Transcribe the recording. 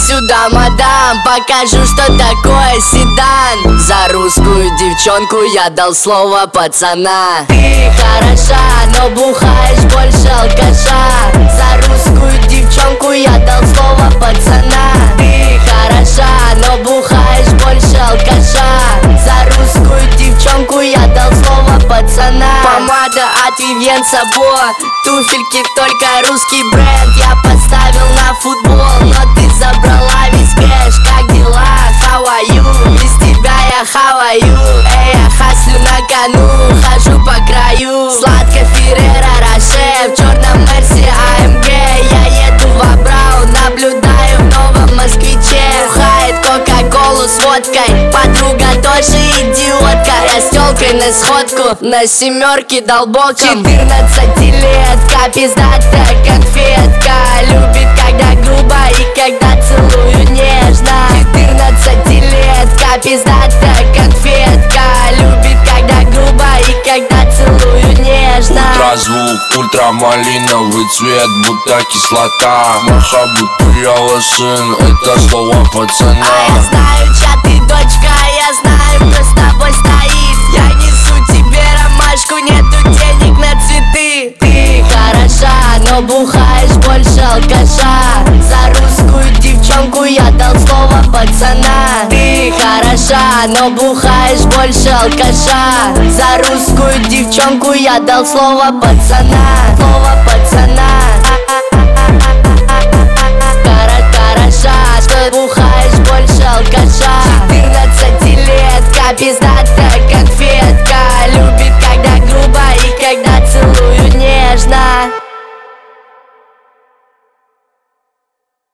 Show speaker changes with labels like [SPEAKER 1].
[SPEAKER 1] сюда, мадам, покажу, что такое седан. За русскую девчонку я дал слово пацана. Ты хороша, но бухаешь больше алкаша. За русскую девчонку я дал слово пацана. Ты хороша, но бухаешь больше алкаша. За русскую девчонку я дал слово пацана. Помада от Вивьен Сабо, туфельки только русский бренд. Я поставил на футбол, но ты забрала весь кэш. Как дела? How are you? Без тебя я how are you? Эй, я хаслю на кону, хожу по краю. Сладко Ферреро Роше, в черном Мерсе АМГ. Я еду в Абрау, наблюдаю в новом москвиче. Бухает кока-колу с водкой, подруга тоже идиотка. Я с тёлкой на сходку, на семерке дал боком. 14-летка, пиздатая конфетка. Любит, когда грубо и когда целую нежно. 14-летка, пиздатая конфетка. Любит, когда грубо и когда целую нежно.
[SPEAKER 2] Ультразвук, ультрамалиновый цвет, будто кислота. Махабутуева сын, это слово пацана.
[SPEAKER 1] А я знаю, чья ты дочка, я знаю, кто с тобой стоит. Я несу тебе ромашку, нету денег на цветы. Ты хороша, но бухаешь больше алкаша. За русскую девчонку я дал слово пацана. Ты хороша, но бухаешь больше алкаша. За русскую девчонку я дал слово пацана. Слово пацана. Хороша, что бухаешь больше алкаша. 14-летка, пиздатая